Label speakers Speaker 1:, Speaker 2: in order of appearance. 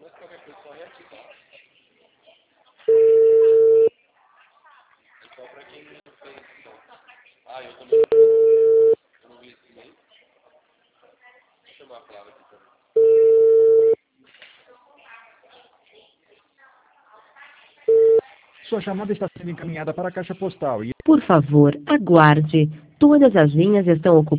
Speaker 1: Sua chamada está sendo encaminhada para a caixa postal e...
Speaker 2: Por favor, aguarde. Todas as linhas estão ocupadas.